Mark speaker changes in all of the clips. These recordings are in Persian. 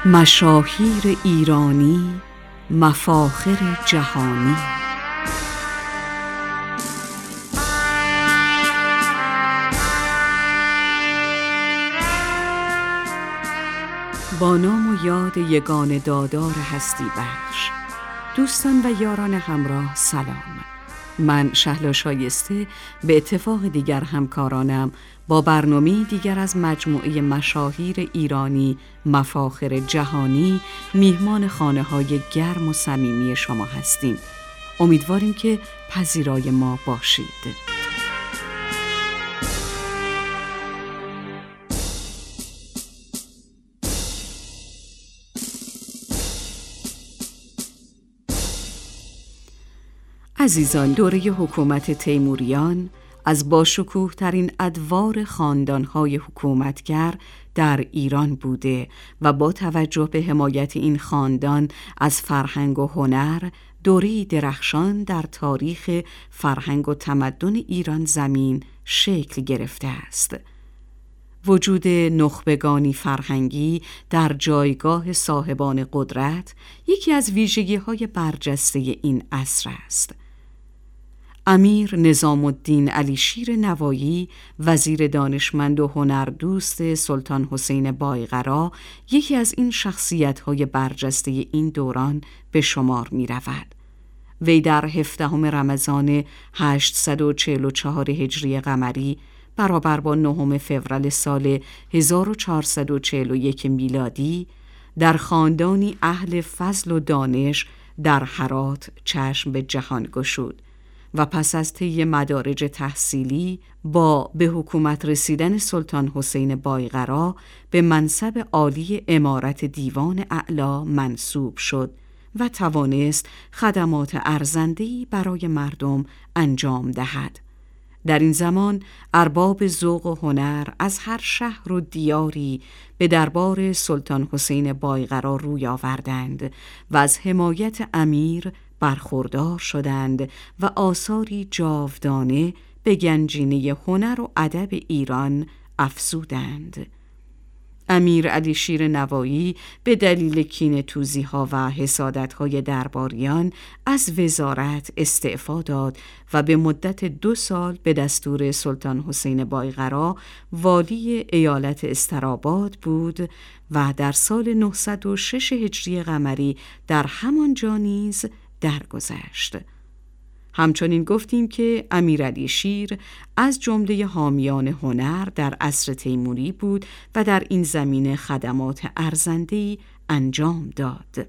Speaker 1: مشاهیر ایرانی، مفاخر جهانی. با نام و یاد یگانه دادار هستی بخش، دوستان و یاران همراه سلام. من شهلا شایسته به اتفاق دیگر همکارانم با برنامه دیگر از مجموعه مشاهیر ایرانی، مفاخر جهانی میهمان خانه‌های گرم و صمیمی شما هستیم. امیدواریم که پذیرای ما باشید. عزیزان، دوره حکومت تیموریان از باشکوه ترین ادوار خاندانهای حکومتگر در ایران بوده و با توجه به حمایت این خاندان از فرهنگ و هنر، دوره‌ای درخشان در تاریخ فرهنگ و تمدن ایران زمین شکل گرفته است. وجود نخبگانی فرهنگی در جایگاه صاحبان قدرت یکی از ویژگی‌های برجسته این عصر است. امیر نظام الدین علیشیر نوایی، وزیر دانشمند و هنردوست سلطان حسین بایقرا، یکی از این شخصیت‌های برجسته این دوران به شمار می‌رود. وی در 17 رمضان 844 هجری قمری برابر با 9 فوریه سال 1441 میلادی در خاندانی اهل فضل و دانش در هرات چشم به جهان گشود و پس از طی مدارج تحصیلی با به حکومت رسیدن سلطان حسین بایقرا به منصب عالی امارت دیوان اعلی منصوب شد و توانست خدمات ارزنده‌ای برای مردم انجام دهد. در این زمان ارباب ذوق و هنر از هر شهر و دیاری به دربار سلطان حسین بایقرا روی آوردند و از حمایت امیر برخوردار شدند و آثاری جاودانه به گنجینه هنر و ادب ایران افزودند. امیر علیشیر نوایی به دلیل کینه‌توزی‌ها و حسادت‌های درباریان از وزارت استعفا داد و به مدت 2 سال به دستور سلطان حسین بایقرا والی ایالت استراباد بود و در سال 906 هجری قمری در همانجا نیز درگذشت. همچنین گفتیم که امیر علیشیر از جمله حامیان هنر در عصر تیموری بود و در این زمینه خدمات ارزنده‌ای انجام داد.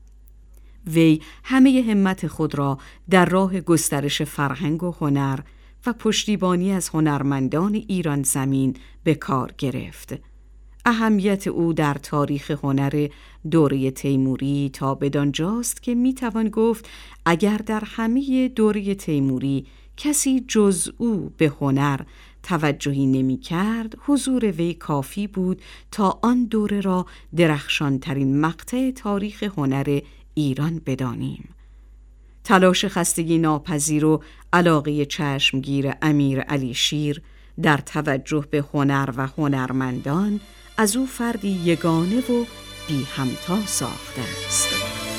Speaker 1: وی همه همت خود را در راه گسترش فرهنگ و هنر و پشتیبانی از هنرمندان ایران زمین به کار گرفت. اهمیت او در تاریخ هنر دوره تیموری تا بدانجاست که میتوان گفت اگر در همه دوره تیموری کسی جز او به هنر توجهی نمی کرد، حضور وی کافی بود تا آن دوره را درخشانترین مقطع تاریخ هنر ایران بدانیم. تلاش خستگی ناپذیر و علاقه چشمگیر امیر علیشیر در توجه به هنر و هنرمندان از او فردی یگانه و بی همتا ساخته است.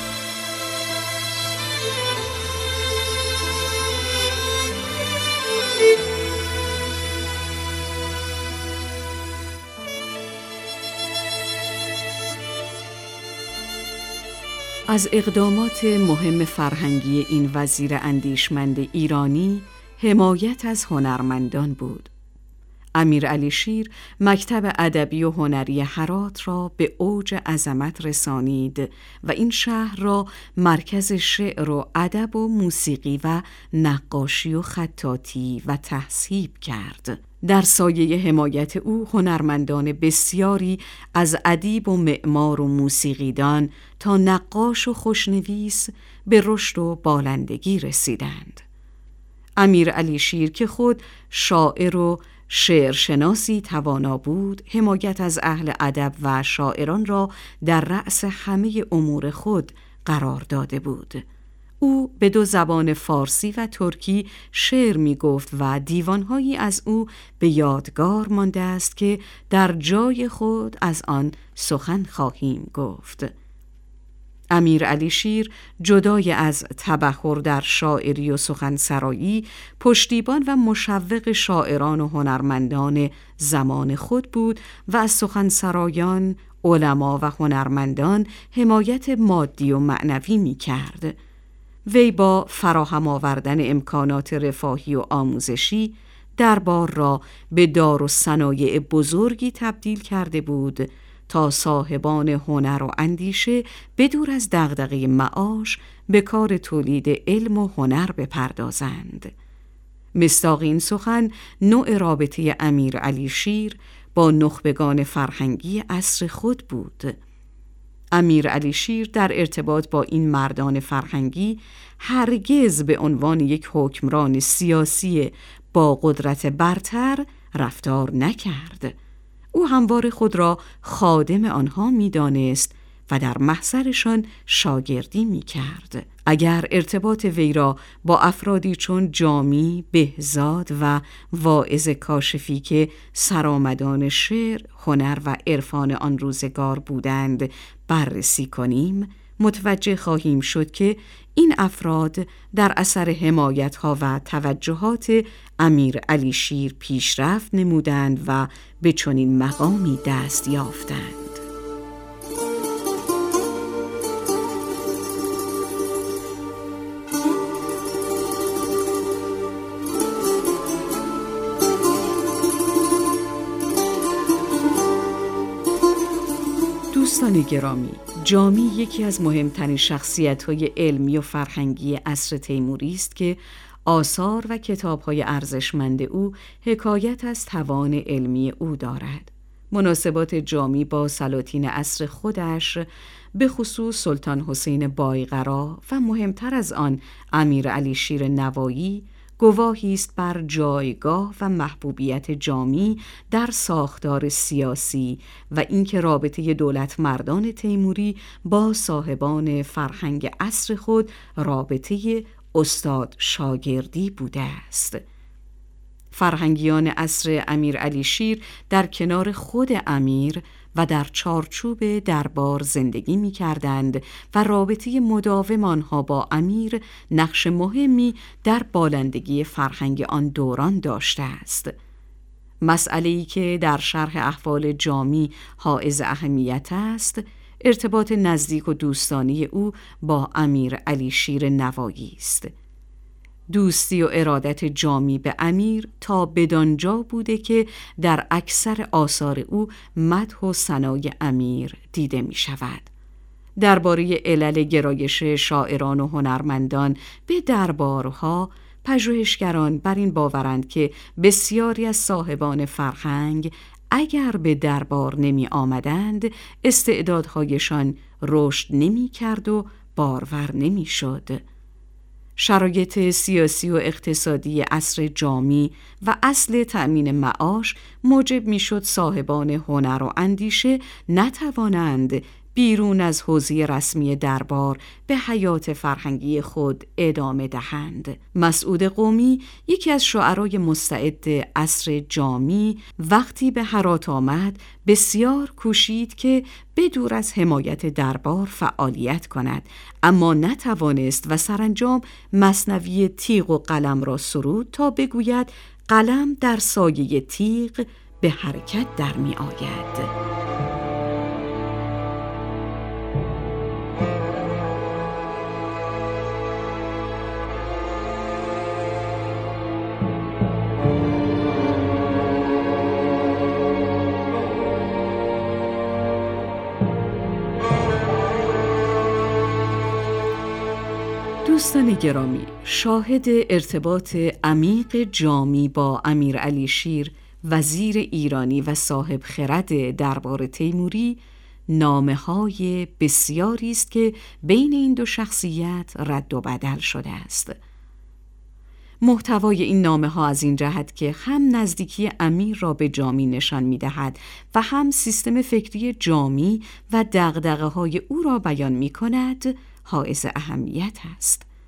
Speaker 1: از اقدامات مهم فرهنگی این وزیر اندیشمند ایرانی حمایت از هنرمندان بود. امیر علیشیر مکتب ادبی و هنری هرات را به اوج عظمت رسانید و این شهر را مرکز شعر و ادب و موسیقی و نقاشی و خطاطی و تذهیب کرد. در سایه حمایت او هنرمندان بسیاری از ادیب و معمار و موسیقیدان تا نقاش و خوشنویس به رشد و بالندگی رسیدند. امیر علیشیر که خود شاعر و شعرشناسی توانا بود، حمایت از اهل ادب و شاعران را در رأس همه امور خود قرار داده بود. او به 2 زبان فارسی و ترکی شعر می گفت و دیوانهایی از او به یادگار مانده است که در جای خود از آن سخن خواهیم گفت. امیر علی شیر جدای از تبحر در شاعری و سخنسرایی، پشتیبان و مشوق شاعران و هنرمندان زمان خود بود و از سخنسرایان، علما و هنرمندان حمایت مادی و معنوی می کرد. وی با فراهم آوردن امکانات رفاهی و آموزشی دربار را به دارالصنایع بزرگی تبدیل کرده بود تا صاحبان هنر و اندیشه بدور از دغدغه معاش به کار تولید علم و هنر بپردازند. مصداق این سخن نوع رابطه امیر علی شیر با نخبگان فرهنگی عصر خود بود. امیر علی شیر در ارتباط با این مردان فرهنگی هرگز به عنوان یک حکمران سیاسی با قدرت برتر رفتار نکرد. او همواره خود را خادم آنها می دانست و در محضرشان شاگردی می کرد. اگر ارتباط وی را با افرادی چون جامی، بهزاد و واعظ کاشفی که سرآمدان شعر، هنر و عرفان آن روزگار بودند بررسی کنیم، متوجه خواهیم شد که این افراد در اثر حمایت‌ها و توجهات امیر علی شیر پیشرفت نمودند و به چنین مقامی دست یافتند. دوستان گرامی، جامی یکی از مهمترین شخصیت‌های علمی و فرهنگی عصر تیموری است که آثار و کتاب‌های ارزشمند او حکایت از توان علمی او دارد. مناسبات جامی با سلاطین عصر خودش، به خصوص سلطان حسین بایقرا و مهمتر از آن امیر علی شیر نوایی، گواهی است بر جایگاه و محبوبیت جامی در ساختار سیاسی و اینکه رابطه دولت مردان تیموری با صاحبان فرهنگ عصر خود رابطه استاد شاگردی بوده است. فرهنگیان عصر امیر علی شیر در کنار خود امیر و در چارچوب دربار زندگی می کردند و رابطه مداوم آنها با امیر نقش مهمی در بالندگی فرهنگ آن دوران داشته است. مسئله‌ای که در شرح احوال جامی حائز اهمیت است، ارتباط نزدیک و دوستانی او با امیر علی شیر نوایی است. دوستی و ارادت جامی به امیر تا بدانجا بوده که در اکثر آثار او مدح و ثنای امیر دیده می شود. درباره علل گرایش شاعران و هنرمندان به دربارها، پژوهشگران بر این باورند که بسیاری از صاحبان فرهنگ اگر به دربار نمی آمدند، استعدادهایشان رشد نمی کرد و بارور نمی شد. شرایط سیاسی و اقتصادی عصر جامی و اصل تأمین معاش موجب می شد صاحبان هنر و اندیشه نتوانند بیرون از حوزه رسمی دربار به حیات فرهنگی خود ادامه دهند. مسعود قومی، یکی از شعرای مستعد عصر جامی، وقتی به هرات آمد بسیار کوشید که بدور از حمایت دربار فعالیت کند، اما نتوانست و سرانجام مثنوی تیغ و قلم را سرود تا بگوید قلم در سایه تیغ به حرکت در می آید. دوستان گرامی، شاهد ارتباط عمیق جامی با امیر علی شیر، وزیر ایرانی و صاحب خرد دربار تیموری، نامه‌های بسیاری است که بین این دو شخصیت رد و بدل شده است. محتوای این نامه‌ها از این جهت که هم نزدیکی امیر را به جامی نشان می‌دهد و هم سیستم فکری جامی و دغدغه‌های او را بیان می‌کند، حائز اهمیت است.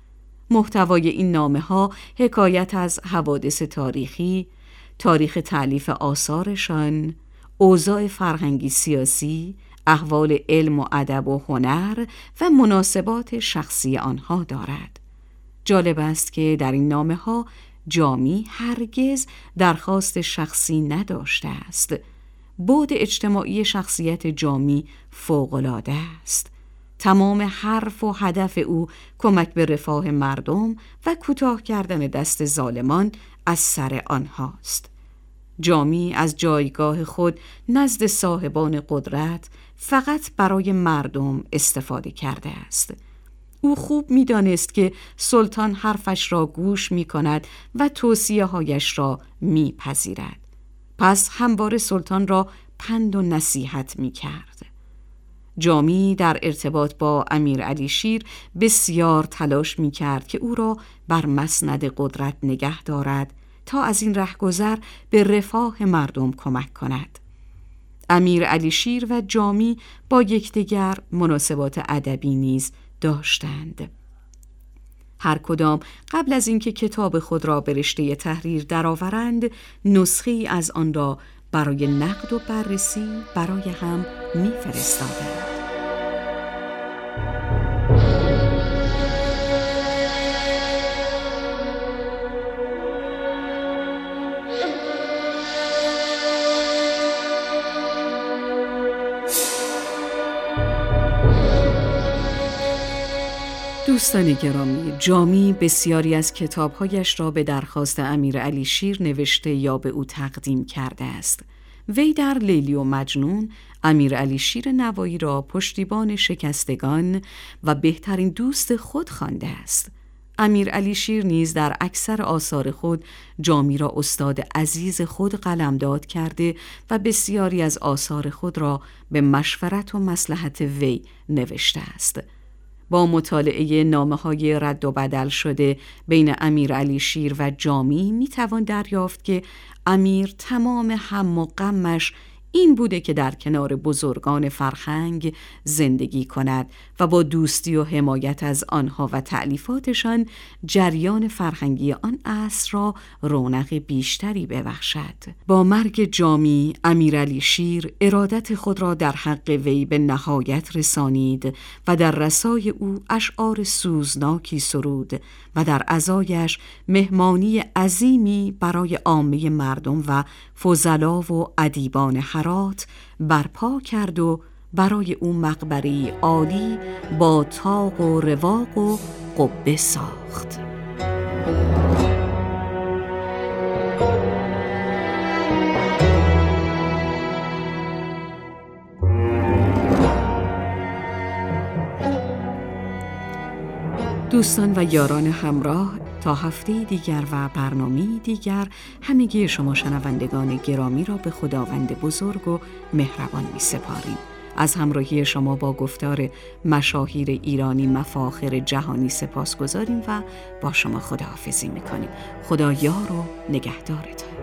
Speaker 1: محتوای این نامه‌ها حکایت از حوادث تاریخی، تاریخ تألیف آثارشان، اوضاع فرهنگی سیاسی، احوال علم و ادب و هنر و مناسبات شخصی آنها دارد. جالب است که در این نامه‌ها جامی هرگز درخواست شخصی نداشته است. بعد اجتماعی شخصیت جامی فوق‌العاده است. تمام حرف و هدف او کمک به رفاه مردم و کوتاه کردن دست ظالمان از سر آنهاست. جامی از جایگاه خود نزد صاحبان قدرت فقط برای مردم استفاده کرده است. او خوب می‌دانست که سلطان حرفش را گوش می‌کند و توصیه‌هایش را می‌پذیرد. پس همواره سلطان را پند و نصیحت می‌کرد. جامی در ارتباط با امیرعلی شیر بسیار تلاش می‌کرد که او را بر مسند قدرت نگه دارد تا از این رهگذر به رفاه مردم کمک کند. امیرعلی شیر و جامی با یکدیگر مناسبات ادبی نیز داشتند. هر کدام قبل از اینکه کتاب خود را به رشته تحریر درآورند، نسخه‌ای از آن را برای نقد و بررسی برای هم می‌فرستادند. دوستان گرامی، جامی بسیاری از کتاب‌هایش را به درخواست امیرعلی شیر نوشته یا به او تقدیم کرده است. وی در لیلی و مجنون امیرعلی شیر نوایی را پشتیبان شکستگان و بهترین دوست خود خوانده است. امیرعلی شیر نیز در اکثر آثار خود جامی را استاد عزیز خود قلمداد کرده و بسیاری از آثار خود را به مشورت و مصلحت وی نوشته است. با مطالعه نامه‌های رد و بدل شده بین امیرعلی شیر و جامی میتوان دریافت که امیر تمام هم و غمش این بوده که در کنار بزرگان فرهنگ زندگی کند و با دوستی و حمایت از آنها و تألیفاتشان جریان فرهنگی آن عصر را رونق بیشتری ببخشد. با مرگ جامی، امیرعلی شیر ارادت خود را در حق وی به نهایت رسانید و در رسای او اشعار سوزناکی سرود و در عزایش مهمانی عظیمی برای عامه مردم و فضلا و ادیبان هرات برپا کرد و برای او مقبره‌ای عالی با طاق و رواق و قبه ساخت. دوستان و یاران همراه، تا هفته دیگر و برنامه دیگر همگی شما شنوندگان گرامی را به خداوند بزرگ و مهربان می سپاریم. از همراهی شما با گفتار مشاهیر ایرانی مفاخر جهانی سپاسگزاریم و با شما خداحافظی می کنیم. خدا یار و نگهدارتان.